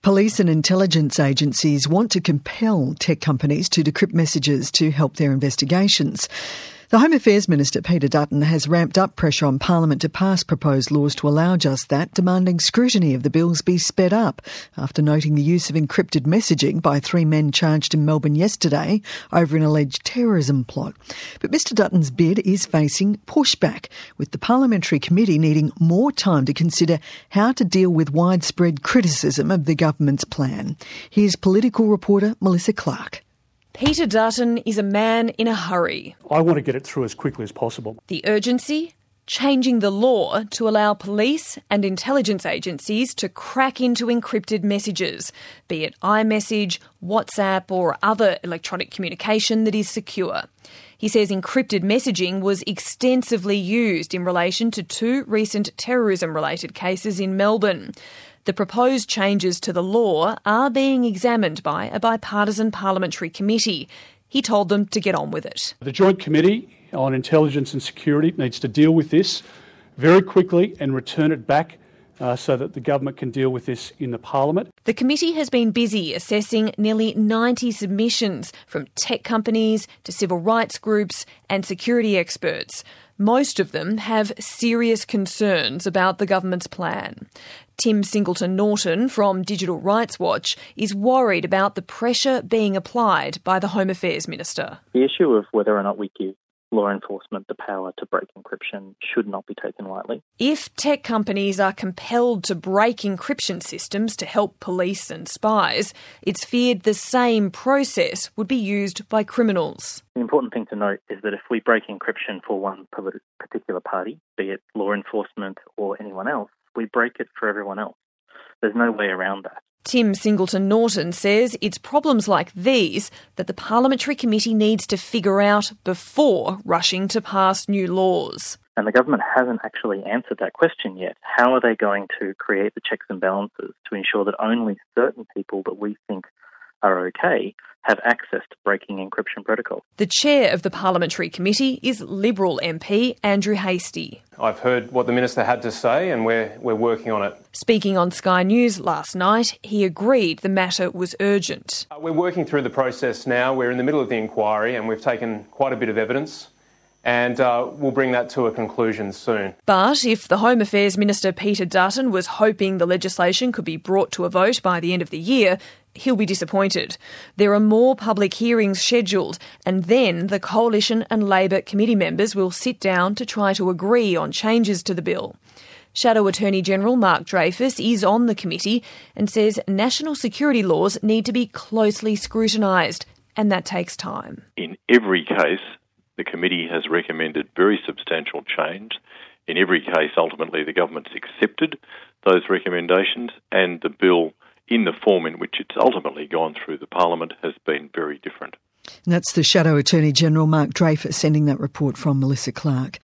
Police and intelligence agencies want to compel tech companies to decrypt messages to help their investigations. The Home Affairs Minister, Peter Dutton, has ramped up pressure on Parliament to pass proposed laws to allow just that, demanding scrutiny of the bills be sped up after noting the use of encrypted messaging by 3 men charged in Melbourne yesterday over an alleged terrorism plot. But Mr Dutton's bid is facing pushback, with the Parliamentary Committee needing more time to consider how to deal with widespread criticism of the government's plan. Here's political reporter Melissa Clark. Peter Dutton is a man in a hurry. I want to get it through as quickly as possible. The urgency? Changing the law to allow police and intelligence agencies to crack into encrypted messages, be it iMessage, WhatsApp or other electronic communication that is secure. He says encrypted messaging was extensively used in relation to 2 recent terrorism-related cases in Melbourne. The proposed changes to the law are being examined by a bipartisan parliamentary committee. He told them to get on with it. The Joint Committee on Intelligence and Security needs to deal with this very quickly and return it back so that the government can deal with this in the Parliament. The committee has been busy assessing nearly 90 submissions from tech companies to civil rights groups and security experts. Most of them have serious concerns about the government's plan. Tim Singleton-Norton from Digital Rights Watch is worried about the pressure being applied by the Home Affairs Minister. The issue of whether or not we give law enforcement the power to break encryption should not be taken lightly. If tech companies are compelled to break encryption systems to help police and spies, it's feared the same process would be used by criminals. The important thing to note is that if we break encryption for one particular party, be it law enforcement or anyone else, we break it for everyone else. There's no way around that. Tim Singleton-Norton says it's problems like these that the Parliamentary Committee needs to figure out before rushing to pass new laws. And the government hasn't actually answered that question yet. How are they going to create the checks and balances to ensure that only certain people that we think are okay have access to breaking encryption protocols? The chair of the Parliamentary Committee is Liberal MP Andrew Hastie. I've heard what the Minister had to say and we're working on it. Speaking on Sky News last night, he agreed the matter was urgent. We're working through the process now. We're in the middle of the inquiry and we've taken quite a bit of evidence and we'll bring that to a conclusion soon. But if the Home Affairs Minister Peter Dutton was hoping the legislation could be brought to a vote by the end of the year, he'll be disappointed. There are more public hearings scheduled, and then the Coalition and Labor committee members will sit down to try to agree on changes to the bill. Shadow Attorney-General Mark Dreyfus is on the committee and says national security laws need to be closely scrutinised, and that takes time. In every case, the committee has recommended very substantial change. In every case, ultimately, the government's accepted those recommendations, and the bill, in the form in which it's ultimately gone through the Parliament, has been very different. And that's the Shadow Attorney-General Mark Dreyfus sending that report from Melissa Clark.